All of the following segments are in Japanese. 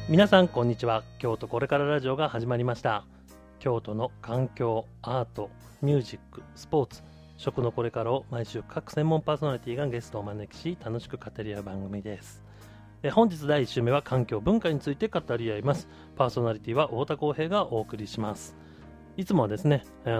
皆さんこんにちは。京都これからラジオが始まりました。京都の環境、アート、ミュージック、スポーツ、食のこれからを毎週各専門パーソナリティがゲストをお招きし楽しく語り合う番組です。本日第1週目は環境文化について語り合います。パーソナリティは太田光平がお送りします。いつもはですね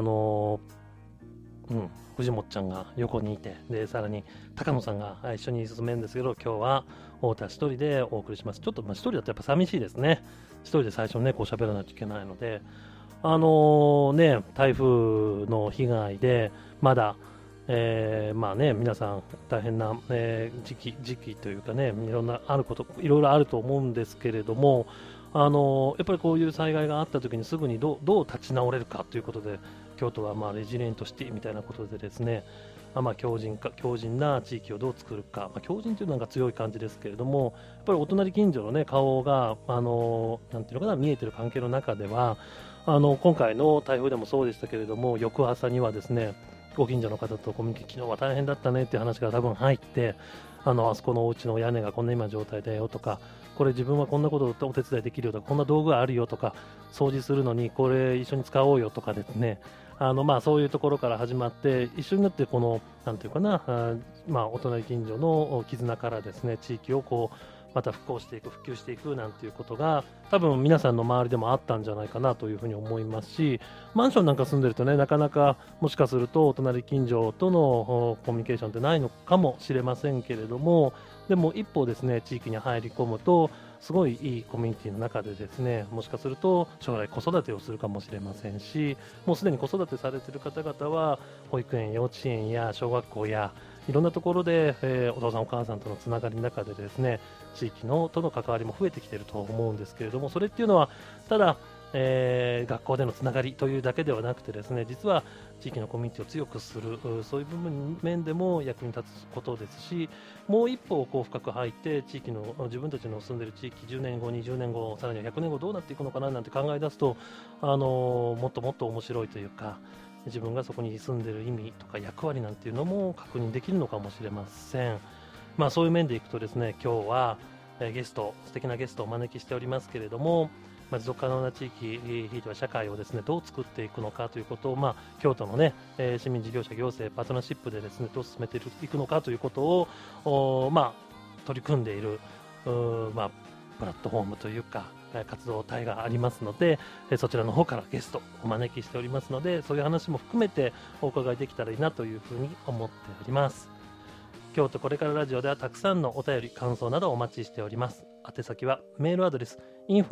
藤本ちゃんが横にいて、でさらに高野さんが一緒に進めるんですけど、今日は太田一人でお送りします。ちょっと一人だとやっぱ寂しいですね。一人で最初ねこう喋らないといけないので、台風の被害でまだ皆さん大変な、時期というかね、いろいろあると思うんですけれども、やっぱりこういう災害があった時にすぐにどう立ち直れるかということで、京都はレジリエントシティみたいなことでですね、強靭な地域をどう作るか、強靭というのが強い感じですけれども、やっぱりお隣近所の、ね、顔がなんていうのかな、見えている関係の中では、今回の台風でもそうでしたけれども、翌朝にはですね、ご近所の方とコミュニケーション、昨日は大変だったねっていう話が多分入って、あそこのお家の屋根がこんな今状態だよとか、これ自分はこんなことをお手伝いできるよとか、こんな道具があるよとか、掃除するのにこれ一緒に使おうよとかですね、そういうところから始まって、一緒になってこのなんていうかな、お隣近所の絆からですね、地域をこうまた復旧していくなんていうことが多分皆さんの周りでもあったんじゃないかなというふうに思いますし、マンションなんか住んでるとね、なかなかもしかするとお隣近所とのコミュニケーションってないのかもしれませんけれども、でも一方ですね、地域に入り込むとすごいいいコミュニティの中でですね、もしかすると将来子育てをするかもしれませんし、もうすでに子育てされている方々は保育園、幼稚園や小学校やいろんなところで、お父さんお母さんとのつながりの中でですね、地域との関わりも増えてきていると思うんですけれども、それっていうのはただ、学校でのつながりというだけではなくてですね、実は地域のコミュニティを強くする、そういう面でも役に立つことですし、もう一歩こう深く入って地域の自分たちの住んでいる地域、10年後、20年後、さらには100年後どうなっていくのかななんて考え出すと、もっともっと面白いというか、自分がそこに住んでいる意味とか役割なんていうのも確認できるのかもしれません。そういう面でいくとですね、今日は素敵なゲストをお招きしておりますけれども、持続可能な地域、ひいては社会をですね、どう作っていくのかということを、京都のね、市民事業者行政パートナーシップでですね、どう進めていくのかということを取り組んでいるプラットフォームというか活動体がありますので、そちらの方からゲストをお招きしておりますので、そういう話も含めてお伺いできたらいいなというふうに思っております。京都これからラジオではたくさんのお便り、感想などお待ちしております。宛先はメールアドレス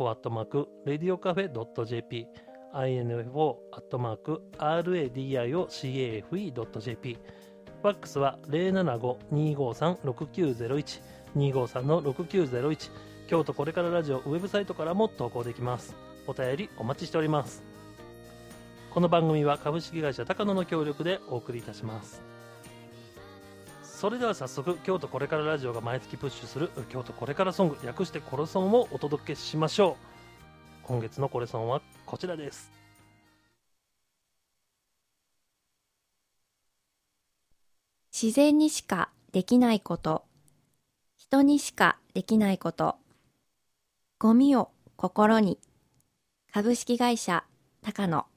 info@radiocafe.jp info@radiocafe.jp、 ファックスは 075-253-6901 253-6901、京都これからラジオウェブサイトからも投稿できます。お便りお待ちしております。この番組は株式会社高野の協力でお送りいたします。それでは早速、京都これからラジオが毎月プッシュする京都これからソング、略してコレソンをお届けしましょう。今月のコレソンはこちらです。 自然にしかできないこと、人にしかできないこと、ゴミを心に。株式会社高野。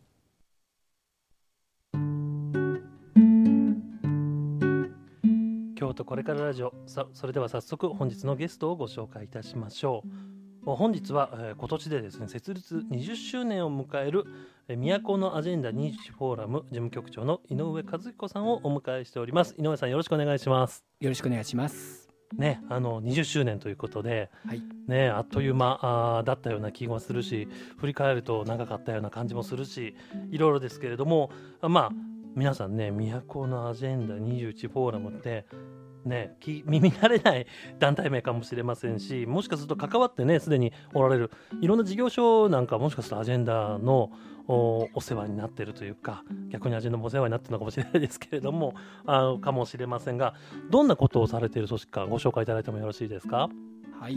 京都これからラジオ、それでは早速本日のゲストをご紹介いたしましょう。本日は、今年でですね、設立20周年を迎える都のアジェンダ21フォーラム事務局長の井上和彦さんをお迎えしております。井上さん、よろしくお願いします。 よろしくお願いしますね、20周年ということで、 はいね、あっという間だったような気もするし、振り返ると長かったような感じもするし、いろいろですけれども、皆さんね、都のアジェンダ21フォーラムってね、耳慣れない団体名かもしれませんし、もしかすると関わってね、すでにおられるいろんな事業所なんかもしかするとアジェンダのお世話になっているというか、逆にアジェンダもお世話になっているのかもしれないですけれども、かもしれませんが、どんなことをされている組織かご紹介いただいてもよろしいですか。 はい、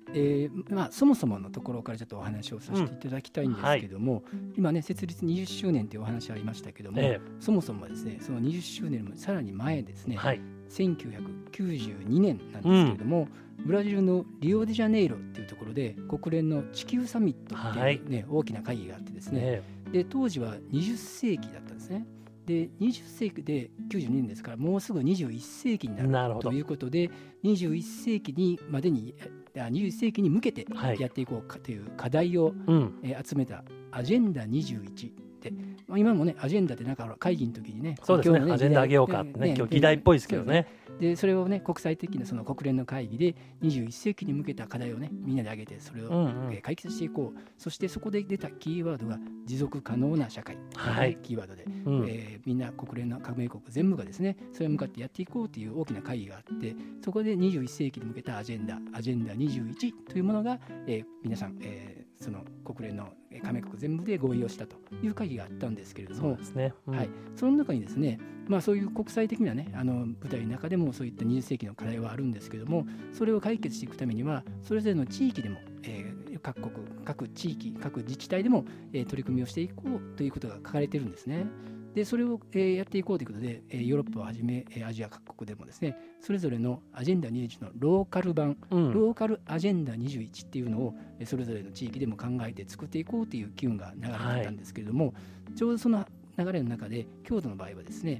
そもそものところからちょっとお話をさせていただきたいんですけども、今ね設立20周年というお話ありましたけども、そもそもですねその20周年もさらに前ですね、1992年なんですけれども、ブラジルのリオデジャネイロというところで国連の地球サミットっていう、大きな会議があってですね、で当時は20世紀だったんですね。で20世紀で92年ですから、もうすぐ21世紀になるということで、21世紀にまでに21世紀に向けてやっていこうかという課題を、集めたアジェンダ21で、今もねアジェンダってなんか会議の時にね、 そうですね、アジェンダ上げようかってね、今日議題っぽいですけどね。 でそれをね国際的なその国連の会議で21世紀に向けた課題をねみんなで挙げてそれを解決していこう。そしてそこで出たキーワードが持続可能な社会、キーワードで、みんな国連の加盟国全部がですねそれに向かってやっていこうという大きな会議があって、そこで21世紀に向けたアジェンダ21というものが、皆さん、その国連の加盟国全部で合意をしたという会議があったんですけれども、 そうですね、 その中にですね、そういう国際的な、ね、舞台の中でもそういった20世紀の課題はあるんですけども、それを解決していくためにはそれぞれの地域でも、各国各地域各自治体でも、取り組みをしていこうということが書かれているんですね。でそれを、やっていこうということで、ヨーロッパをはじめ、アジア各国でもですねそれぞれのアジェンダ21のローカル版、ローカルアジェンダ21っていうのをそれぞれの地域でも考えて作っていこうという機運が流れていたんですけれども、ちょうどその流れの中で京都の場合はですね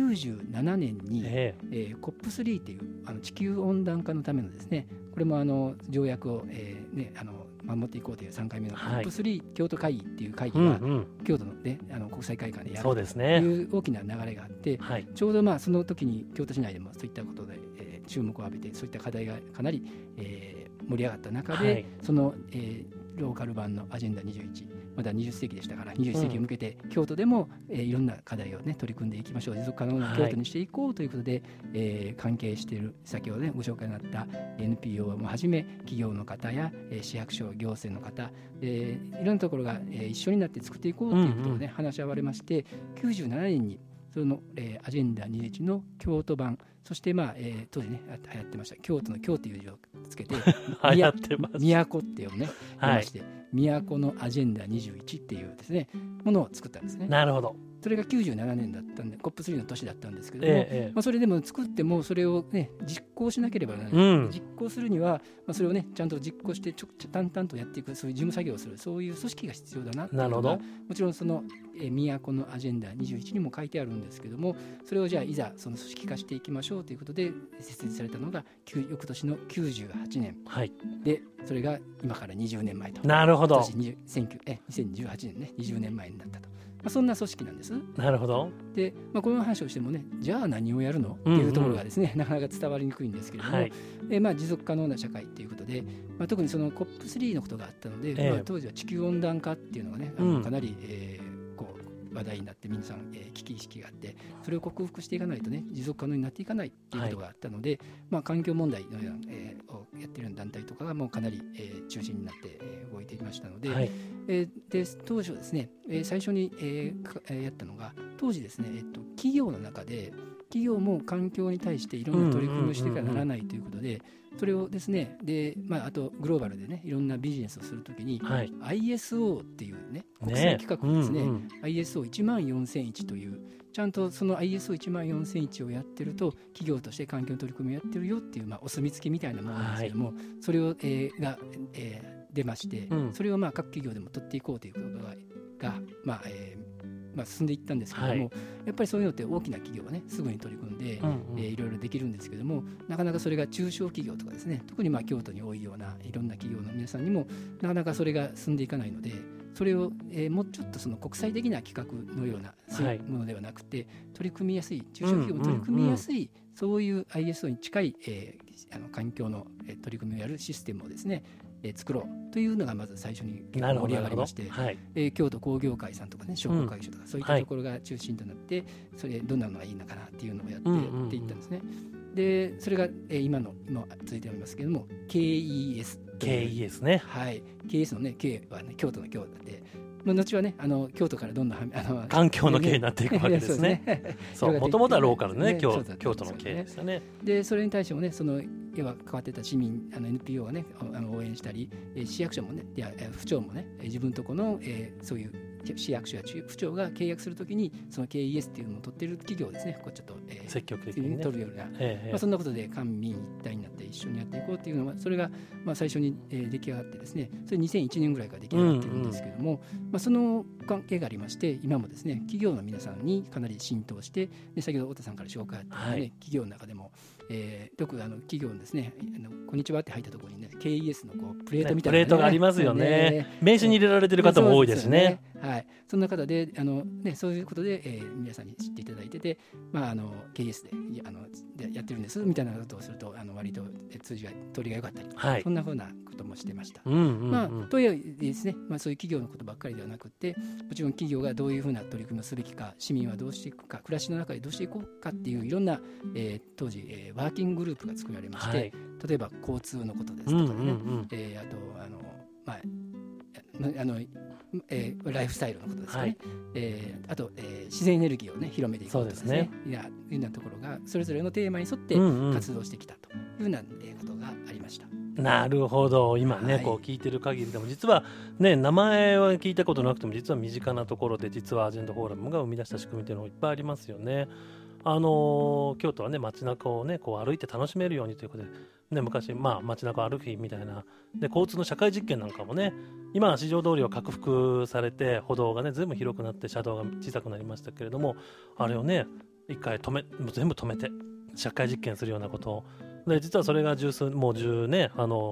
97年に、COP3 という地球温暖化のためのですね、これも条約を、守っていこうという3回目の COP3 京都会議っていう会議が、京都の、ね、国際会館でやるという大きな流れがあって、ちょうどその時に京都市内でもそういったことで、注目を浴びてそういった課題がかなり、盛り上がった中で、その、ローカル版のアジェンダ21、まだ20世紀でしたから21世紀に向けて京都でも、いろんな課題を、ね、取り組んでいきましょう、持続可能な京都にしていこうということで、関係している先ほど、ね、ご紹介になった NPO をはじめ企業の方や、市役所行政の方、いろんなところが、一緒になって作っていこうということを、ね、話し合われまして、97年にその、アジェンダ21の京都版、そして、当時ね流行ってました京都の京という字をつけて流行ってます都っていうのをね言いまして、都のアジェンダ21っていうですねものを作ったんですね。 なるほど。 それが97年だったんで COP3 の年だったんですけども、それでも作ってもそれを、ね、実行しなければならない、実行するには、それを、ね、ちゃんと実行して淡々とやっていく、そういう事務作業をする、そういう組織が必要だなっていうのがもちろんその都のアジェンダ21にも書いてあるんですけども、それをじゃあいざその組織化していきましょうということで設立されたのが翌年の98年、でそれが今から20年前と。 なるほど。 2018年ね20年前になったと。そんな組織なんです。 なるほど。 で、この話をしてもね、じゃあ何をやるのっていうところがですね、なかなか伝わりにくいんですけれども、持続可能な社会ということで、特にその COP3 のことがあったので、当時は地球温暖化っていうのがね、かなり、話題になって皆さん、危機意識があって、それを克服していかないとね持続可能になっていかないっていうことがあったので、環境問題のような、をやっている団体とかがもうかなり、中心になって、動いていましたので、で当初ですね、最初に、やったのが当時ですね、企業の中で企業も環境に対していろんな取り組みをしてからならないということで、それをですね、で、あとグローバルでねいろんなビジネスをするときに、ISO っていうね国際規格ですね、ISO14001 というちゃんとその ISO14001 をやってると企業として環境の取り組みをやってるよっていう、お墨付きみたいなものなんですけども、それを、が、出まして、それを各企業でも取っていこうということが進んでいったんですけども、やっぱりそういうのって大きな企業はねすぐに取り組んで、いろいろできるんですけども、なかなかそれが中小企業とかですね、特に京都に多いようないろんな企業の皆さんにもなかなかそれが進んでいかないので、それを、もうちょっとその国際的な規格のようなものではなくて、取り組みやすい中小企業も取り組みやすい、そういう ISO に近い、環境の取り組みをやるシステムをですね作ろうというのがまず最初に盛り上がりまして、京都工業会さんとかね商工会議所とか、そういったところが中心となって、それどんなのがいいのかなっていうのをやっていったんですね。でそれが今続いておりますけれども KES KES ね。 はい、KES のね K はね京都の京で、後はね京都からどんどん環境の K になっていくわけですね。そうもともとはローカルね京都の K でしたね。 でそれに対してもね要は関わってた市民NPO がね応援したり、市役所もね府庁もね自分とこの、そういう市役所や府庁が契約するときにその KES っていうのを取っている企業ですね、こうちょっと、 積極的に、ね、 取るような、そんなことで官民一体になって一緒にやっていこうっていうのはそれが、最初に、出来上がってですね、それ2001年ぐらいから出来上がってるんですけども、その関係がありまして今もですね企業の皆さんにかなり浸透してで先ほど太田さんから紹介あったように、ね、企業の中でも、よく企業のですねこんにちはって入ったところにね KES のこうプレートみたいな、 プレートがありますよね。名刺に入れられてる方も多いですね。 はい、そんな方でそういうことで、皆さんに知っていただいてて、KES でやってるんですみたいなことをすると割と通りが良かったり、はい、そんなふうなこともしてました。というわけでですね、そういう企業のことばっかりではなくてもちろん企業がどういうふうな取り組みをすべきか市民はどうしていくか暮らしの中でどうしていこうかっていういろんな、当時、ワーキンググループが作られまして、はい、例えば交通のことですとかね、あとライフスタイルのことですかね、はい、あと、自然エネルギーを、ね、広めていくことですね、いうようなところがそれぞれのテーマに沿って活動してきたというようなことがありました。 なるほど。今ね、こう聞いてる限りでも実はね名前は聞いたことなくても実は身近なところで実はアジェンダフォーラムが生み出した仕組みというのがいっぱいありますよね。京都はね街中をねこう歩いて楽しめるようにということで、ね、昔街中を歩きみたいなで交通の社会実験なんかもね今は四条通りは拡幅されて歩道がね全部広くなって車道が小さくなりましたけれどもあれをね一回全部止めて社会実験するようなことをで実はそれが10年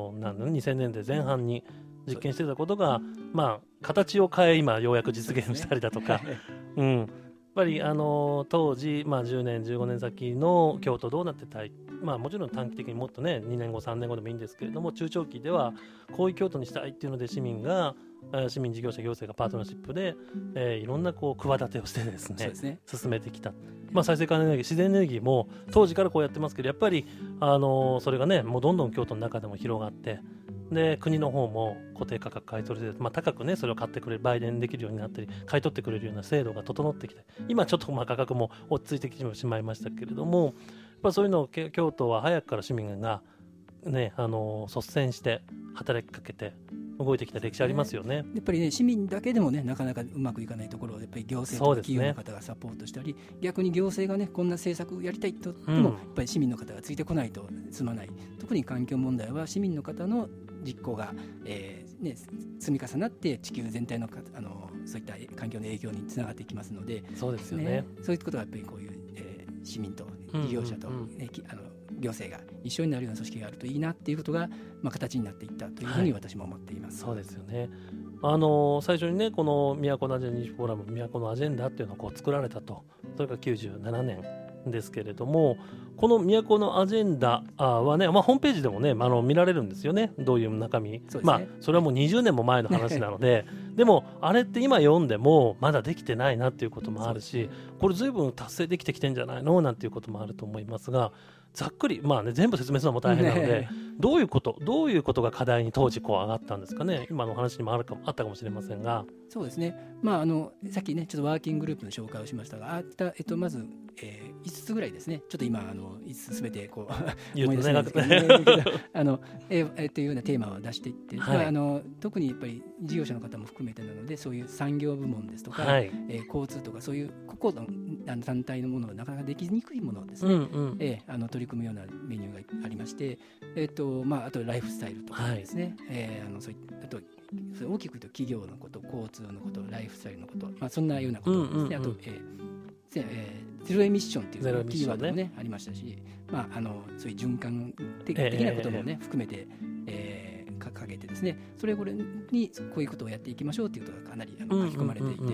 2000年代前半に実験してたことが、形を変え今ようやく実現したりだとか、やっぱり当時、10年15年先の京都どうなってたい、もちろん短期的にもっとね2年後3年後でもいいんですけれども中長期ではこういう京都にしたいっていうので市民事業者行政がパートナーシップで、いろんなこう企てをしてですね進めてきた、再生可能エネルギー自然エネルギーも当時からこうやってますけどやっぱり、それがねもうどんどん京都の中でも広がってで国の方も固定価格買い取りで、高くねそれを買ってくれる売電できるようになったり買い取ってくれるような制度が整ってきて今ちょっと価格も落ち着いてきてしまいましたけれどもやっぱそういうのを京都は早くから市民がね率先して働きかけて動いてきた歴史ありますよね。 やっぱりね市民だけでもねなかなかうまくいかないところをやっぱり行政とか企業の方がサポートしたり、逆に行政がねこんな政策やりたいとでも、やっぱり市民の方がついてこないと済まない。特に環境問題は市民の方の実行が、積み重なって地球全体のそういった環境の影響につながっていきますので、 そうですよね。 そういうことはやっぱりこういう、市民と事業者と、行政が一緒になるような組織があるといいなっていうことが、形になっていったというふうに私も思っています。 そうですよね。最初にねこの都のアジェンダフォーラム都のアジェンダっていうのをこう作られたとそれが97年ですけれどもこの都のアジェンダはね、ホームページでもね見られるんですよねどういう中身。それはもう20年も前の話なのででもあれって今読んでもまだできてないなっていうこともあるしこれ随分達成できてきてんじゃないのなんていうこともあると思いますがざっくり、全部説明するのも大変なのでどういうことが課題に当時こう上がったんですかね。今のお話にもあったかもしれませんが。 そうですね、さっきねちょっとワーキンググループの紹介をしましたがまず、5つぐらいですねちょっと今5つすべてこう思い出せないんですけど、というようなテーマを出していって、特にやっぱり事業者の方も含めてなのでそういう産業部門ですとか、交通とかそういう個々の団体のものがなかなかできにくいものですね、取り組むようなメニューがありまして、あとライフスタイルとかですね、そういったあと大きく言うと企業のこと交通のことライフスタイルのこと、そんなようなことですね。あと、ゼロエミッションというキーワードも、ねありましたし、そういう循環的なことも、含めて、掲げてですねそれぞれにこういうことをやっていきましょうということがかなり書き込まれていて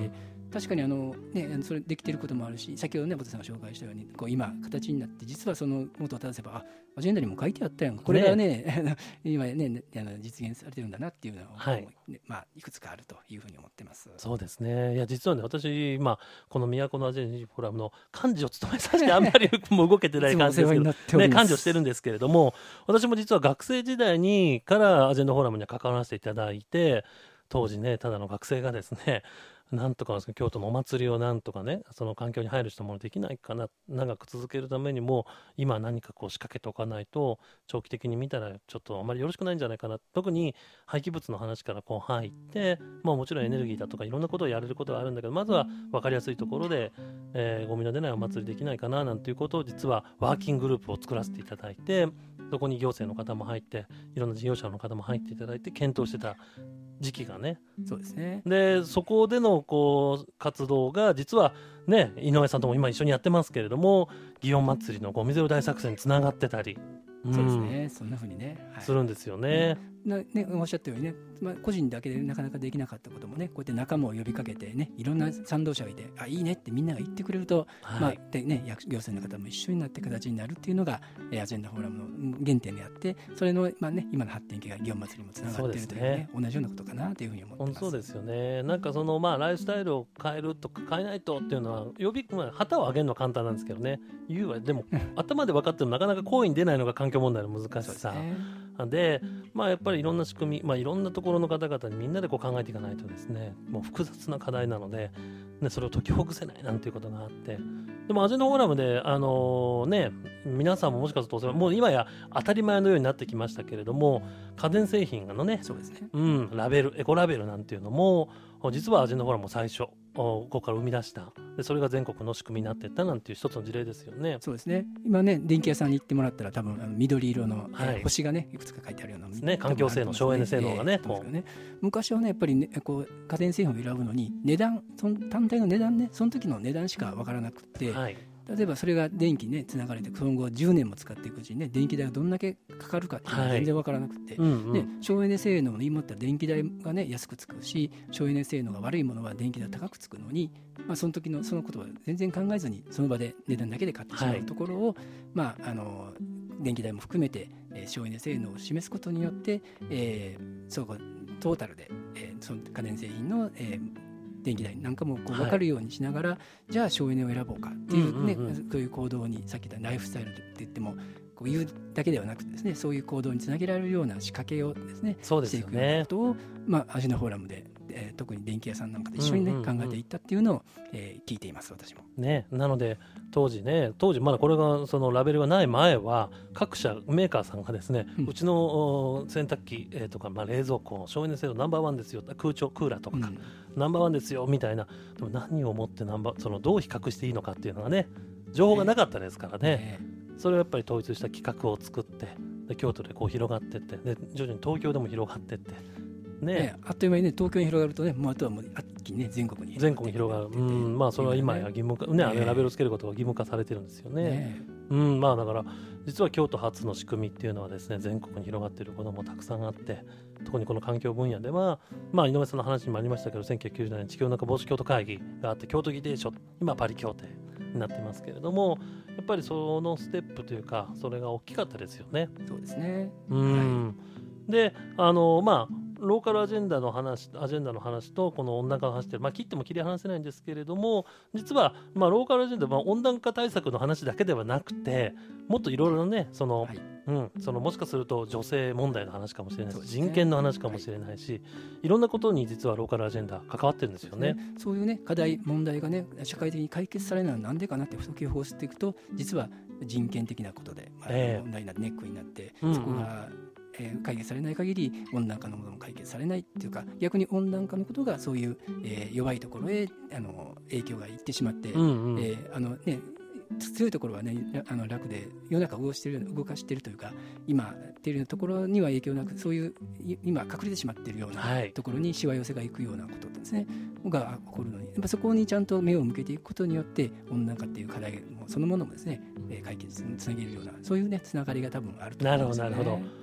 確かにそれできていることもあるし、先ほどねボトさんが紹介したように今形になって、実はその元を正せばアジェンダにも書いてあったやん、これがね今ね実現されてるんだなっていうのは、いくつかあるというふうに思ってます。 そうですね。いや実はね、私今この都のアジェンダフォーラムの幹事を務めさせてあんまりもう動けてない感じですけどね、幹事をしてるんですけれども、私も実は学生時代にからアジェンダフォーラムには関わらせていただいて、当時ねただの学生がですね、なんとか京都のお祭りをなんとかね、その環境に配慮したものできないかな、長く続けるためにも今何か仕掛けておかないと長期的に見たらちょっとあまりよろしくないんじゃないかな。特に廃棄物の話から入って、もちろんエネルギーだとかいろんなことをやれることはあるんだけど、まずは分かりやすいところで、ゴミの出ないお祭りできないかななんていうことを、実はワーキンググループを作らせていただいて、そこに行政の方も入って、いろんな事業者の方も入っていただいて検討してた時期がね。 そうですね。 でそこでの活動が実はね、井上さんとも今一緒にやってますけれども、祇園祭のゴミゼロ大作戦につながってたり、 そうですね、そんな風にね、 するんですよね。 おっしゃったようにね、個人だけでなかなかできなかったこともね、こうやって仲間を呼びかけてね、いろんな賛同者がいて、いいねってみんなが言ってくれると、でね、行政の方も一緒になって形になるっていうのがアジェンダフォーラムの原点であって、それの、今の発展系が祇園祭にもつながっているというね、同じようなことかなというふうに思ってます。 そうですよね。なんかライフスタイルを変えるとか変えないとっていうのは旗を上げるのは簡単なんですけどね、言うはでも頭で分かってもなかなか行為に出ないのが環境問題の難しさで、やっぱりいろんな仕組み、いろんなところの方々にみんなで考えていかないとですね、もう複雑な課題なので、それを解きほぐせないなんていうことがあって、でもアジェンダフォーラムで皆さんももしかするともう今や当たり前のようになってきましたけれども、家電製品のね、 そうですね、 ラベル、エコラベルなんていうのも実はアジェンダフォーラムも最初ここから生み出した。でそれが全国の仕組みになっていったなんていう一つの事例ですよね。 そうですね。今ね、電気屋さんに行ってもらったら多分緑色の、星がねいくつか書いてあるようなですね、環境性能、省エネ性能がね、 昔はねやっぱりね家電製品を選ぶのに値段、その単体の値段ね、その時の値段しか分からなくて、例えばそれが電気ねつながれてその後10年も使っていくうちにね、電気代がどんだけかかるかっていうのは全然分からなくて、省エネ性能のいいものって電気代がね安くつくし、省エネ性能が悪いものは電気代高くつくのに、その時のそのことは全然考えずにその場で値段だけで買ってしまうところを、電気代も含めて、省エネ性能を示すことによって、トータルで、その家電製品の、電気代なんかも分かるようにしながら、じゃあ省エネを選ぼうかっていうね、そういう行動に、さっき言ったライフスタイルって言っても言うだけではなくてですね、そういう行動につなげられるような仕掛けをですね、していくようなことを、アジェンダフォーラムで、特に電気屋さんなんかで一緒にね、考えていったっていうのを、聞いています、私も。 ね、なので当時まだこれがそのラベルがない前は各社メーカーさんがですね、うちの洗濯機、とか冷蔵庫省エネ性能ナンバーワンですよ、クーラーとか、ナンバーワンですよみたいな、でも何をもってどう比較していいのかっていうのがね、情報がなかったですからね、それをやっぱり統一した企画を作って、で京都で広がっていって、で徐々に東京でも広がっていってあっという間にね、東京に広がるとね、あとはもう一気にね、全国に広がる。 それは今や義務化、ラベルをつけることが義務化されてるんですよね。だから実は京都発の仕組みっていうのはですね、全国に広がっていることもたくさんあって、特にこの環境分野では、井上さんの話にもありましたけど、1990年地球温暖化防止京都会議があって、京都議定書、今パリ協定になってますけれども、やっぱりそのステップというか、それが大きかったですよね。 そうですね。 でローカルアジェンダの話とこの温暖化の話って、切っても切り離せないんですけれども、実は、ローカルアジェンダは温暖化対策の話だけではなくて、もっといろいろなね、もしかすると女性問題の話かもしれないし、人権の話かもしれないし、いろんなことに実はローカルアジェンダ関わってるんですよね。 そういうね、課題問題がね、社会的に解決されないのはなんでかなって解き放していくと、実は人権的なことで、問題になってネックになって、そこが解決されない限り温暖化のものも解決されないっていうか、逆に温暖化のことがそういう、弱いところへ影響がいってしまって、強いところはね、楽で世の中を動かしているというか、今っていうところには影響なく、そういう今隠れてしまっているようなところにしわ寄せがいくようなことですね、が起こるのに、やっぱそこにちゃんと目を向けていくことによって、温暖化っていう課題そのものもですね、解決につなげるような、そういうねつながりが多分あると思いますよね。 なるほど。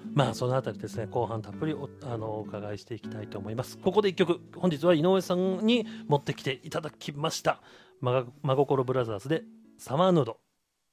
そのあたりですね、後半たっぷりお伺いしていきたいと思います。ここで一曲、本日は井上さんに持ってきていただきました。真心ブラザーズでサマーヌード。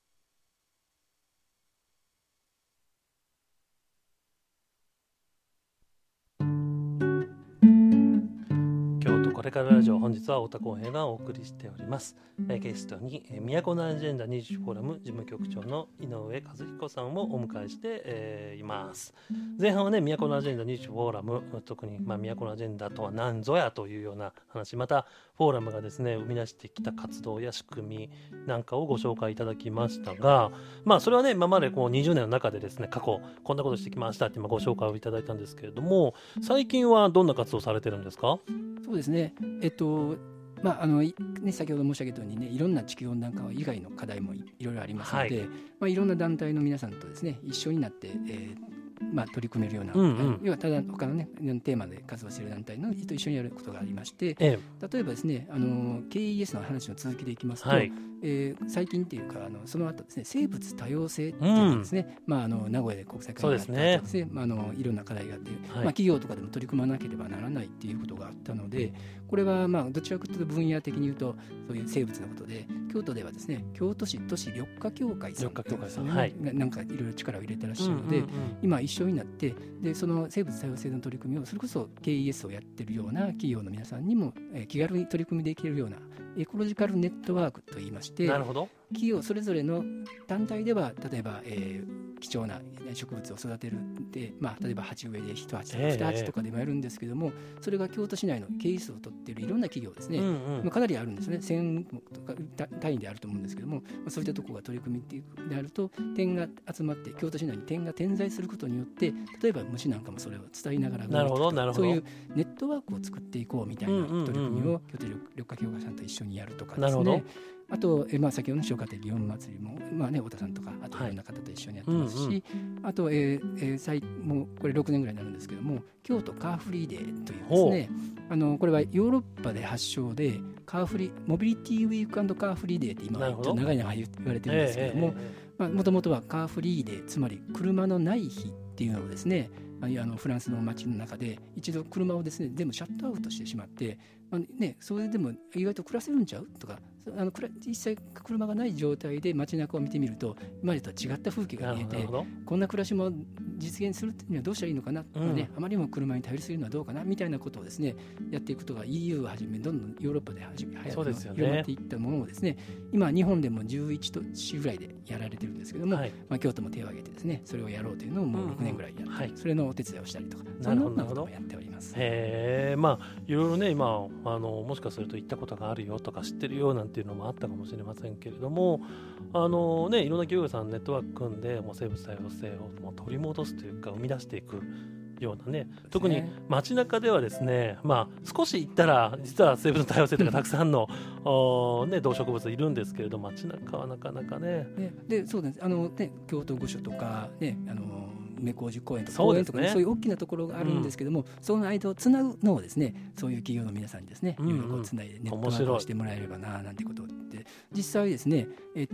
これからラジオ、本日は太田康平がお送りしております。ゲストに都のアジェンダ20フォーラム事務局長の井上和彦さんをお迎えして、います。前半はね、都のアジェンダ20フォーラム、特に都のアジェンダとは何ぞやというような話、またフォーラムがですね生み出してきた活動や仕組みなんかをご紹介いただきましたが、それはね今までこう20年の中でですね過去こんなことしてきましたってご紹介をいただいたんですけれども、最近はどんな活動されてるんですか？ そうですね、先ほど申し上げたようにね、いろんな地球温暖化以外の課題もいろいろありますので、いろんな団体の皆さんとですね一緒になって、取り組めるような、要はただ他のねテーマで活動している団体のと一緒にやることがありまして、例えばですねKES の話の続きでいきますと、最近っていうかその後ですね生物多様性っていうのですね、名古屋で国際会議があってですね、いろんな課題があって、企業とかでも取り組まなければならないっていうことがあったので、これはどちらかというと分野的に言うとそういう生物のことで、京都ではですね京都市都市緑化協会さんなんかいろいろ力を入れてらっしゃるので、今一緒になってでその生物多様性の取り組みをそれこそ KES をやってるような企業の皆さんにも、気軽に取り組みできるようなエコロジカルネットワークといいまして、 なるほど、 企業それぞれの団体では例えば、貴重な植物を育てるで、例えば鉢植えで1鉢とか2鉢とかでもやるんですけども、それが京都市内のケースを取っているいろんな企業ですね、かなりあるんですね。1000とか単位であると思うんですけども、そういったところが取り組みであると点が集まって京都市内に点が点在することによって、例えば虫なんかもそれを伝えながらそういうネットワークを作っていこうみたいな取り組みを京都緑化協会さんと一緒にやるとかですね。あと、先ほどの消化的祇園祭りも、太田さんとかあといろんな方と一緒にやってますし、あと、もうこれ6年ぐらいになるんですけども、京都カーフリーデーというですね、これはヨーロッパで発祥でモビリティウィーク&カーフリーデーって今ちょっと長い言われてるんですけども、もともとはカーフリーデー、つまり車のない日っていうのをですね、フランスの街の中で一度車をですね全部シャットアウトしてしまって、それでも意外と暮らせるんちゃうとか、実際車がない状態で街中を見てみると今までとは違った風景が見えて、こんな暮らしも実現するにはどうしたらいいのかなとかね、あまりにも車に頼りすぎるのはどうかなみたいなことをですねやっていくことが EU をはじめどんどんヨーロッパで広まっていったものをですね、今日本でも11都市ぐらいでやられてるんですけども、京都も手を挙げてですねそれをやろうというのをもう6年ぐらいやって、それのお手伝いをしたりとか、そんなこともやっております。 いろいろね今もしかすると行ったことがあるよとか知ってるよなんていうのもあったかもしれませんけれども、いろんな企業さんネットワーク組んでもう生物多様性をもう取り戻すというか生み出していくようなね、特に街中ではですね、少し行ったら実は生物多様性とかたくさんの動植物いるんですけれど、街中はなかなかね。 でそうです京都御所とかね、梅小路公園とか公園とか、そういう大きなところがあるんですけども、その間をつなぐのをですねそういう企業の皆さんにですねいろいろこうつないでネットワークをしてもらえればななんてことで、実際ですね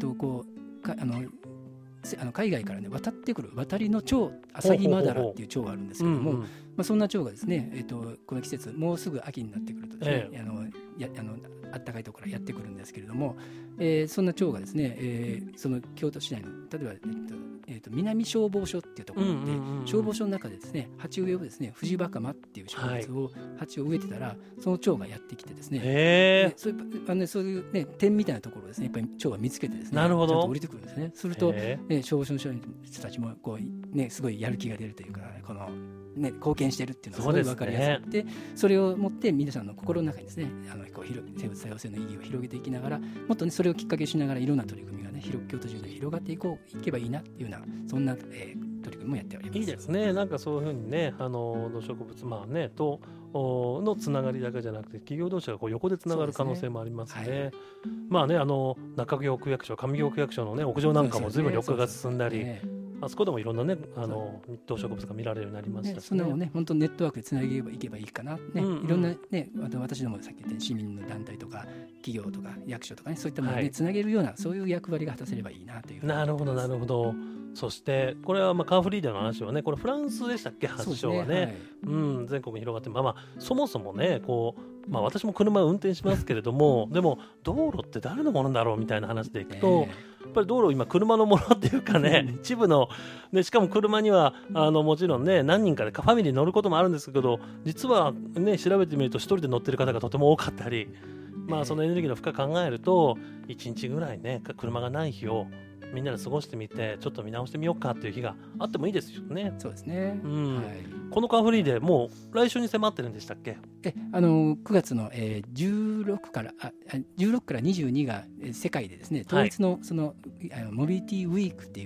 海外からね渡ってくる渡りの蝶、アサギマダラっていう蝶があるんですけども、そんな蝶がですね、この季節もうすぐ秋になってくるとですね、あったかいところからやってくるんですけれども、そんな蝶がですね、その京都市内の例えば、南消防署っていうところで、消防署の中でですね鉢植えをですねフジバカマっていう植物を鉢を植えてたら、その蝶がやってきてですね、そういうね点みたいなところをですねやっぱり蝶が見つけてですね、ちゃんと降りてくるんですね。すると、消防署の人たちもこうねすごいやる気が出るというか、この貢献してるっていうのがすごい分かりやすくて、それをもって皆さんの心の中にですね生物多様性の意義を広げていきながら、もっとねそれをきっかけにしながらいろんな取り組みがね京都中で広がっていけばいいなっていうような、そんな、取り組みもやっております。 いいですね。なんかそういうふうにね動植物とのつながりだけじゃなくて企業同士がこう横でつながる可能性もありますね。中京区役所上京区役所のね屋上なんかも随分緑化が進んだり、 あそこでもいろんなね動植物が見られるようになりましたし、ね、 そんなのをね本当ネットワークでつなげていけばいいかな、ね、いろんなね私どもさっき言った市民の団体とか企業とか役所とかねそういったものを、ねつなげるようなそういう役割が果たせればいいなという。 なるほどなるほど。そしてこれはカーフリーデーの話はねこれフランスでしたっけ発祥はね、全国に広がって、そもそもね私も車を運転しますけれどもでも道路って誰のものだろうみたいな話でいくと、やっぱり道路今車のものっていうかね、一部の、ね、しかも車にはもちろんね何人かでファミリー乗ることもあるんですけど実はね調べてみると一人で乗ってる方がとても多かったり、そのエネルギーの負荷考えると1日ぐらいね車がない日をみんなで過ごしてみてちょっと見直してみようかっていう日があってもいいですよね。 そうですね、 このカーフリーでもう来週に迫ってるんでしたっけ。 9月の、16から22が世界でですね統一の、そのモビリティウィークっていう、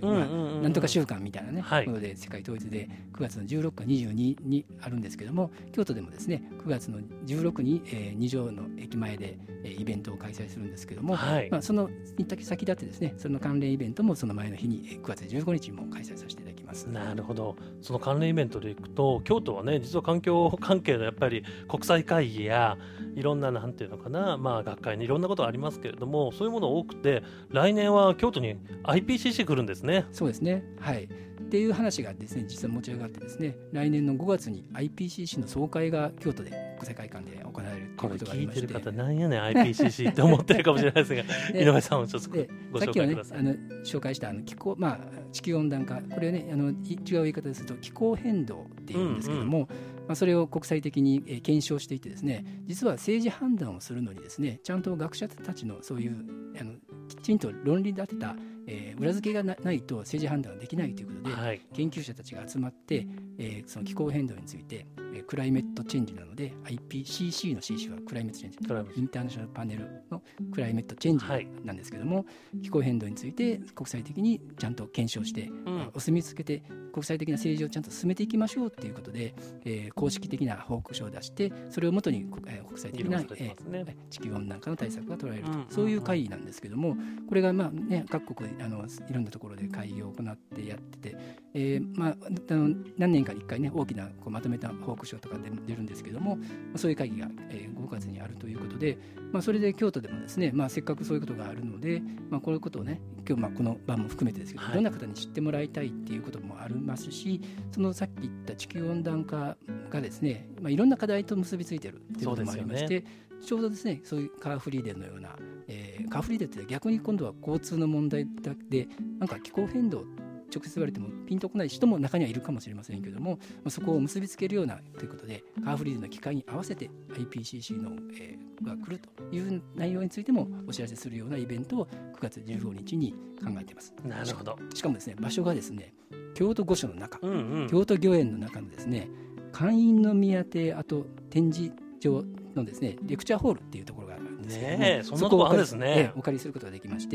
なんとか週間みたいなね、もので世界統一で9月の16から22にあるんですけども京都でもですね9月の16に、二条の駅前で、イベントを開催するんですけども、その先立ってですねその関連イベントもその前の日に9月15日にも開催させていただきます。 なるほど。その関連イベントでいくと京都はね実は環境関係のやっぱり国際会議やいろんななんていうのかな、学会にいろんなことがありますけれどもそういうもの多くて来年は京都に IPCC 来るんですね。 そうですね、っていう話がですね実は持ち上がってですね来年の5月に IPCC の総会が京都で国際会館で行われるということがありまして、 これ聞いてる方なんやねん IPCC って思ってるかもしれないですが井上さんをちょっとご紹介ください。 さっきはね紹介した気候、地球温暖化これをね違う言い方ですると気候変動っていうんですけども、それを国際的に検証していてですね実は政治判断をするのにですねちゃんと学者たちのそういうきちんと論理立てた裏付けがないと政治判断ができないということで、研究者たちが集まって、その気候変動について、クライメットチェンジなので IPCC の CC はクライメットチェンジインターナショナルパネルのクライメットチェンジなんですけども、気候変動について国際的にちゃんと検証して、お墨付けて国際的な政治をちゃんと進めていきましょうということで、公式的な報告書を出してそれをもとに、国際的な、地球温暖化の対策が取られると、そういう会議なんですけどもこれが各国いろんなところで会議を行ってやってて、何年かに1回ね大きなまとめた報告書とか出るんですけどもそういう会議が、5月にあるということで、それで京都でもですね、せっかくそういうことがあるので、こういうことをね今日この場も含めてですけど、どんな方に知ってもらいたいっていうこともありますしそのさっき言った地球温暖化がですね、いろんな課題と結びついているっていうこともありまして、ちょうどですねそういうカーフリーデーのような、カーフリーデーって逆に今度は交通の問題でなんか気候変動直接言われてもピンとこない人も中にはいるかもしれませんけれども、そこを結びつけるようなということでカーフリーデーの機会に合わせて IPCC の、が来るという内容についてもお知らせするようなイベントを9月15日に考えています。 なるほど。 しかもですね場所がですね京都御所の中、京都御苑の中のですね観音宮邸跡展示場のですねレクチャーホールっていうところがあるんですけども、 そんなところあるんですね。 お借りすることができまして、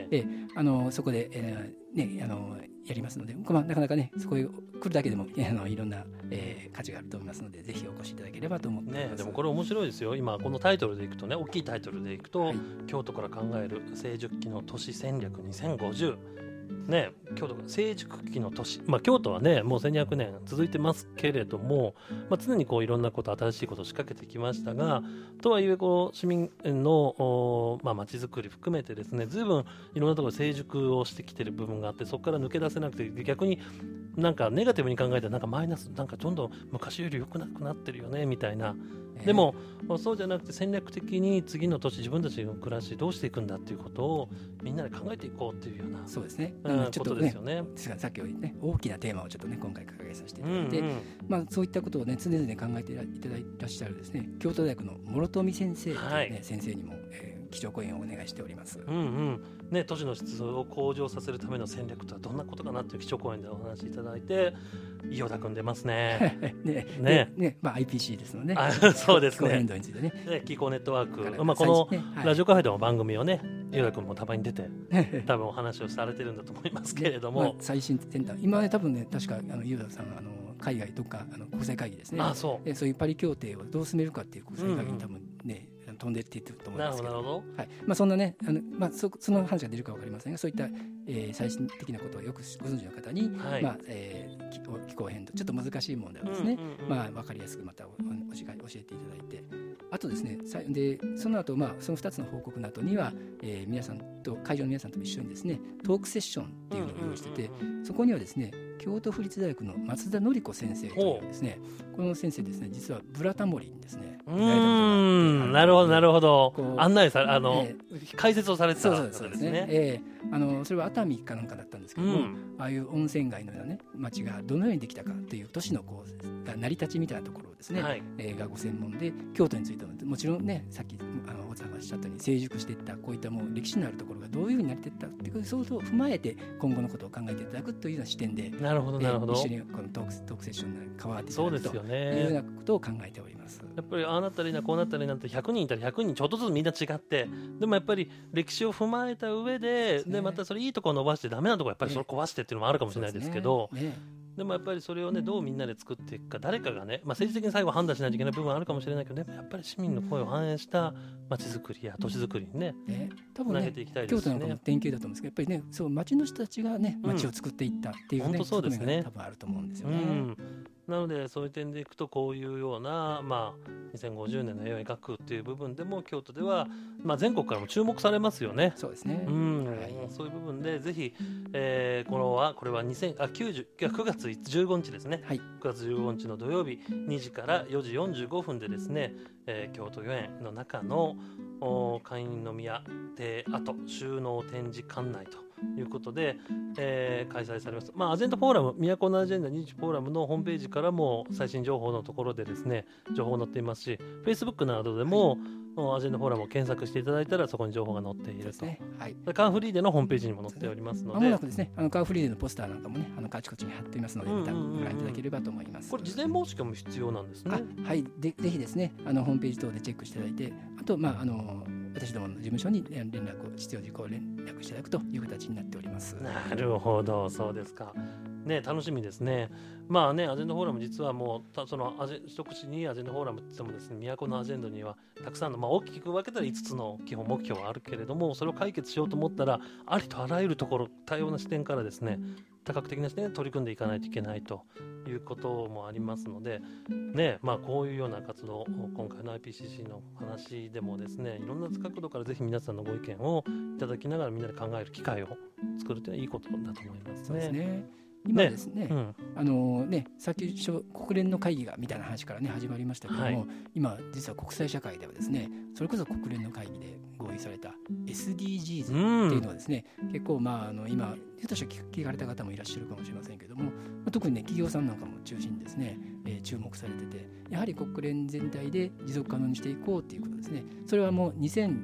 そこで、やりますので、なかなかねそこへ来るだけでもいろんな、価値があると思いますのでぜひお越しいただければと思っています。 でもこれ面白いですよ。今このタイトルでいくとね大きいタイトルでいくと、京都から考える成熟期の都市戦略2050京都が成熟期の都市、京都はねもう1200年続いてますけれども、常にいろんなこと新しいことを仕掛けてきましたがとはいえ市民の街づくり含めてですね随分いろんなところで成熟をしてきてる部分があってそこから抜け出せなくて逆になんかネガティブに考えたらなんかマイナスなんかどんどん昔より良くなくなってるよねみたいな、でもそうじゃなくて戦略的に次の年自分たちの暮らしどうしていくんだっていうことをみんなで考えていこうっていうようなそうですねちょっとですよね。 さっきね大きなテーマをちょっとね今回掲げさせていただいて、そういったことをね常々考えていただいらっしゃるですね京都大学の諸富先生というね、先生にも、基調講演をお願いしております。 都市の質を向上させるための戦略とはどんなことかなという基調講演でお話しいただいて伊予田君出ますね。 IPC ですので、 そうですね。 気候変動についてね。 気候ネットワーク、このラジオカフェでも番組をね伊予田君もたまに出て多分お話をされてるんだと思いますけれども、 最新先端今ね多分ね確か伊予田さん海外どっか国際会議ですね。そういうパリ協定をどう進めるかっていう国際会議に多分ね飛んでっていってると思いますけど、 なるほど、 はいまあ、そんなねその話が出るか分かりませんが、そういった、最新的なことをよくご存知の方に、 はいまあ気候変動ちょっと難しい問題をですね、まあ、分かりやすくまた教えていただいて、あとですねでその後、まあその2つの報告の後には、皆さんと会場の皆さんと一緒にですねトークセッションっていうのを用意してて、そこにはですね京都府立大学の松田典子先生というですね、この先生ですね、実はブラタモリにですねなるほどなるほど、案内され解説をされてたんですね。 それは熱海かなんかだったんですけども、ああいう温泉街のようなね町がどのようにできたかという都市のこう成り立ちみたいなところをですね、がご専門で京都についてもちろんね、さっき大津さんがおっしゃったように成熟していったこういったもう歴史のあるところがどういうふうになっていったっていうそういうことを踏まえて今後のことを考えていただくというような視点で、 なるほどなるほど、 一緒にこのトークセッションに関わっていただくというようなことを考えております。 やっぱりああなったらいいなこうなったらいいなって100人いたら100人ちょっとずつみんな違って、でもやっぱり歴史を踏まえた上で、でまたそれいいところを伸ばしてダメなところやっぱりそれを壊してっていうのもあるかもしれないですけど、でもやっぱりそれをねどうみんなで作っていくか、誰かがね、政治的に最後判断しないといけない部分はあるかもしれないけど、やっぱり市民の声を反映した街づくりや都市づくりにね、 多分ね投げていきたいですしね。 京都なんかも典型だと思うんですけど、やっぱりねそう街の人たちがね街を作っていったっていうね、 本当そうですね、 多分あると思うんですよね。 なのでそういう点でいくとこういうような、2050年の絵を描くっていう部分でも京都では、全国からも注目されますよね。 そうですね、 そういう部分でぜひ、これは9月15日ですね、9月15日の土曜日2時から4時45分でですね、京都御苑の中の会員の宮邸跡収納展示館内ということで、開催されます。アジェンダフォーラム、都のアジェンダ21フォーラムのホームページからも最新情報のところでですね情報載っていますし、 Facebook などでも、アジェンダフォーラムを検索していただいたらそこに情報が載っていると、カーフリーデーのホームページにも載っておりますので、 まもなくですねカーフリーデーのポスターなんかもねあちこちに貼っていますので、またご覧いただければと思います。 これ事前申し込み必要なんですね。 ぜひですねホームページ等でチェックしていただいて、あと私どもの事務所に必要事項を連絡していただくという形になっております。 なるほど、そうですかね、楽しみですね。アジェンダフォーラム実はもうその一口にアジェンダフォーラムって言ってもですね、都のアジェンダにはたくさんの、大きく分けたら5つの基本目標はあるけれども、それを解決しようと思ったらありとあらゆるところ多様な視点からですね、多角的な視点で取り組んでいかないといけないということもありますので、こういうような活動、今回の IPCC の話でもですね、いろんな角度からぜひ皆さんのご意見をいただきながらみんなで考える機会を作るというのはいいことだと思いますね。 そうですね。今ですね、さっき国連の会議がみたいな話からね始まりましたけども、今実は国際社会ではですね、それこそ国連の会議で合意された SDGs っていうのはですね、結構今ひょっとしたら聞かれた方もいらっしゃるかもしれませんけども、特にね企業さんなんかも中心にですね、注目されてて、やはり国連全体で持続可能にしていこうということですね。それはもう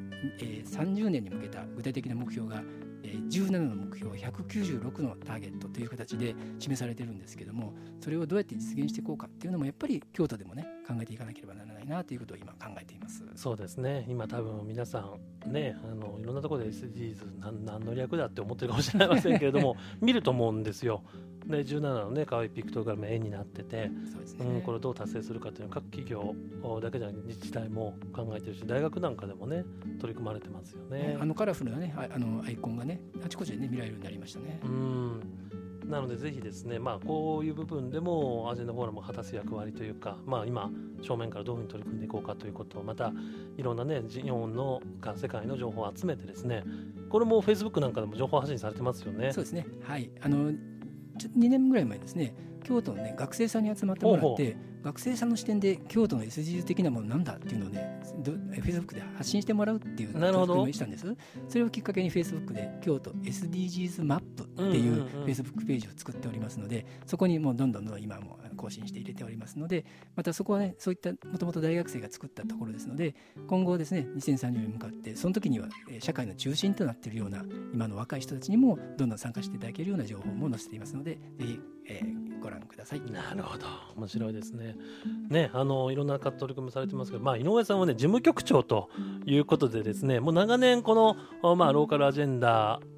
2030年に向けた具体的な目標が17の目標196のターゲットという形で示されているんですけども、それをどうやって実現していこうかっていうのもやっぱり京都でもね考えていかなければならないなということを今考えています。そうですね、 今多分皆さんねいろんなところで SDGs 何の略だって思ってるかもしれませんけれども見ると思うんですよ。で17のね可愛いピクトグラム絵になってて、そうですね、これをどう達成するかっていうのは各企業だけじゃなくて自治体も考えてるし、大学なんかでもね取り組まれてますよね。 カラフルなねアイコンがねあちこちでね見られるようになりましたね。 なのでぜひですね、こういう部分でもアジェンダフォーラムを果たす役割というか、今正面からどういうふうに取り組んでいこうかということを、またいろんなね日本の世界の情報を集めてですね、これも Facebook なんかでも情報発信されてますよね。 そうですね、2年ぐらい前ですね、京都の、学生さんに集まってもらって、学生さんの視点で京都の SDGs 的なものなんだっていうのをねFacebook で発信してもらうっていう取り組みをしたんです。それをきっかけに Facebook で京都 SDGs マップっていう Facebook ページを作っておりますので、そこにもうどんどん今も更新して入れておりますので、またそこはねそういったもともと大学生が作ったところですので、今後ですね2030年に向かってその時には社会の中心となっているような今の若い人たちにもどんどん参加していただけるような情報も載せていますので、ぜひご覧ください。 なるほど、面白いですね。いろんな取り組みされてますけど、井上さんはね事務局長ということでですね、もう長年この、ローカルアジェンダ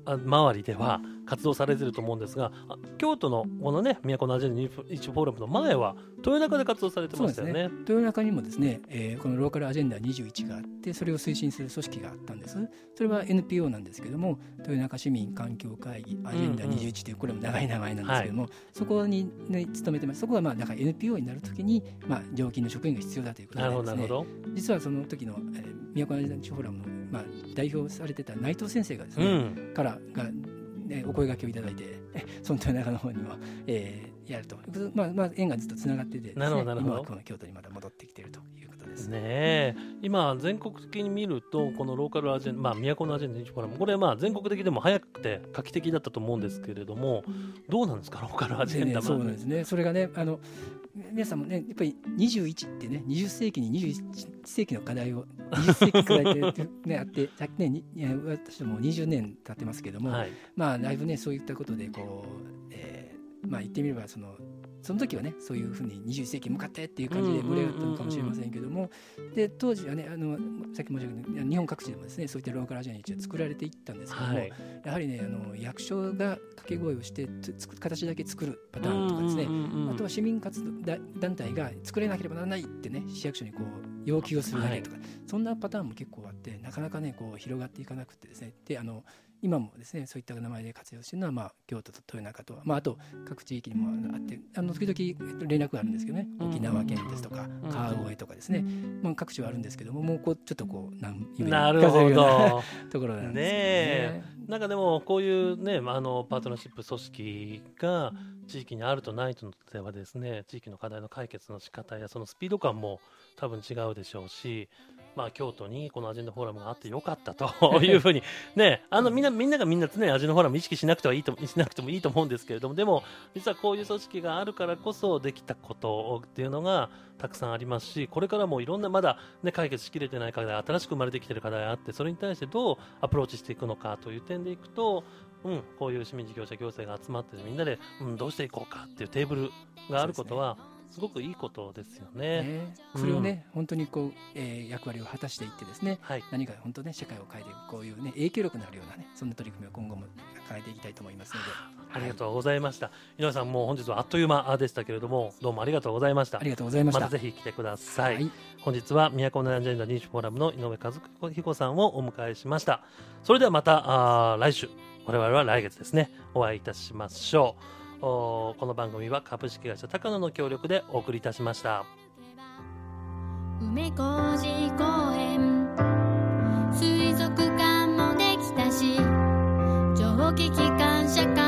周りでは活動されていると思うんですが、京都のこのね都のアジェンダ21フォーラムの前は豊中で活動されてましたよね。 そうですね、豊中にもですね、このローカルアジェンダ21があって、それを推進する組織があったんです。それは NPO なんですけども、豊中市民環境会議アジェンダ21という、これも長い名前なんですけども、はい、そこに、ね、勤めてます。そこはだから NPO になるときに、常勤の職員が必要だということでですね、なるほど。実はその時の、都のアジェンダ21フォーラムの、代表されてた内藤先生がですね、からがお声掛けをいただいて、その豊中の方にも、やると、縁がずっとつながっててですね、今はこの京都にまた戻ってきているということですね。今全国的に見るとこのローカルアジェンダ、都のアジェンダ21フォーラム、これは全国的でも早くて画期的だったと思うんですけれども、どうなんですかローカルアジェンダ。 そうなんですね。それがね、皆さんもね、やっぱり21ってね、20世紀に21世紀の課題を20世紀課題って、ね、あってさっきね、私ども20年経ってますけども、はい、だいぶねそういったことでこう、言ってみればその時はねそういうふうに21世紀向かってっていう感じで盛り上がったのかもしれませんけども、で当時はねさっき申し上げた日本各地でもですねそういったローカルアジェンダが作られていったんですけども、はい、やはりね役所が掛け声をして形だけ作るパターンとかですね、あとは市民活動団体が作れなければならないってね市役所にこう要求をするだけとか、はい、そんなパターンも結構あって、なかなかねこう広がっていかなくてですね、で今もですねそういった名前で活用しているのは、京都と豊中と、あと各地域にもあって、時々連絡があるんですけどね、沖縄県ですとか川越とかですね、各地はあるんですけども、もうちょっとこうなるほどところなんですね。なんかでもこういうねパートナーシップ組織が地域にあるとないとではですね、地域の課題の解決の仕方やそのスピード感も多分違うでしょうし、京都にこのアジェンダフォーラムがあってよかったというふうにね、みんながみんな常にアジェンダフォーラム意識しなくてもいいと思うんですけれども、でも実はこういう組織があるからこそできたことっていうのがたくさんありますし、これからもいろんなまだ、解決しきれてない課題、新しく生まれてきている課題があって、それに対してどうアプローチしていくのかという点でいくと、こういう市民事業者行政が集まってみんなで、どうしていこうかっていうテーブルがあることはすごくいいことですよね。 それをね、本当にこう、役割を果たしていってですね、はい、何か本当ね社会を変えていく、こういうね影響力のあるようなねそんな取り組みを今後も考えていきたいと思いますので、 ありがとうございました。井上さん、もう本日はあっという間でしたけれども、どうもありがとうございました。 ありがとうございました。 またぜひ来てください。はい、本日は都のアジェンダ20フォーラムの井上和彦さんをお迎えしました。それではまた来週、我々は来月ですね、お会いいたしましょう。この番組は株式会社高野の協力でお送りいたしました。 梅小路公園水族館もできたし蒸気機関車